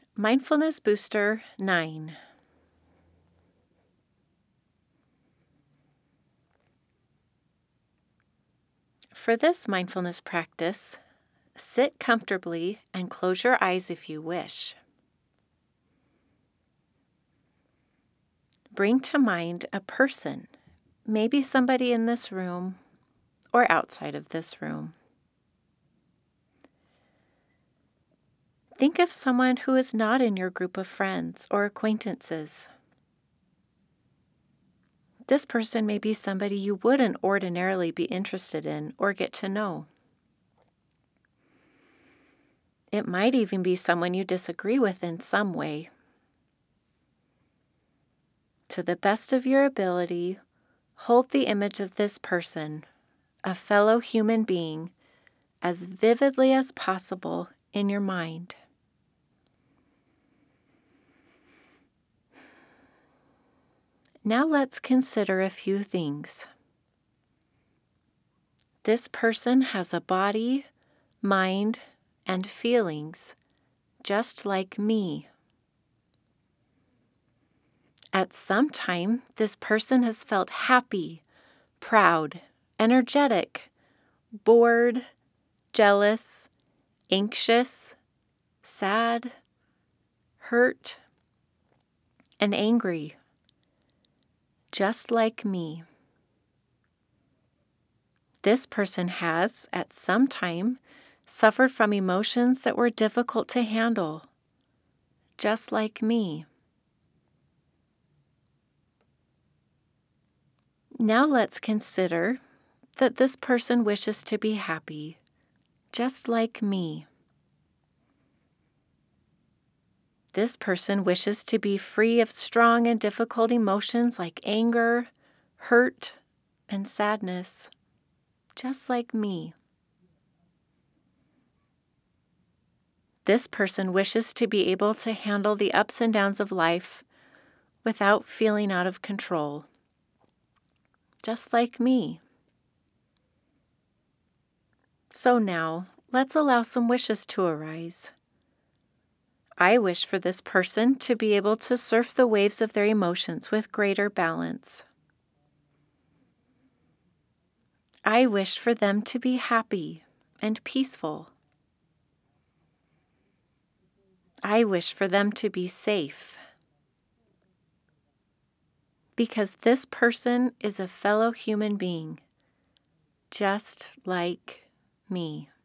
Mindfulness Booster 9. For this mindfulness practice, sit comfortably and close your eyes if you wish. Bring to mind a person, maybe somebody in this room or outside of this room. Think of someone who is not in your group of friends or acquaintances. This person may be somebody you wouldn't ordinarily be interested in or get to know. It might even be someone you disagree with in some way. To the best of your ability, hold the image of this person, a fellow human being, as vividly as possible in your mind. Now let's consider a few things. This person has a body, mind, and feelings, just like me. At some time, this person has felt happy, proud, energetic, bored, jealous, anxious, sad, hurt, and angry, just like me. This person has, at some time, suffered from emotions that were difficult to handle, just like me. Now let's consider that this person wishes to be happy, just like me. This person wishes to be free of strong and difficult emotions like anger, hurt, and sadness, just like me. This person wishes to be able to handle the ups and downs of life without feeling out of control, just like me. So now, let's allow some wishes to arise. I wish for this person to be able to surf the waves of their emotions with greater balance. I wish for them to be happy and peaceful. I wish for them to be safe. Because this person is a fellow human being, just like me.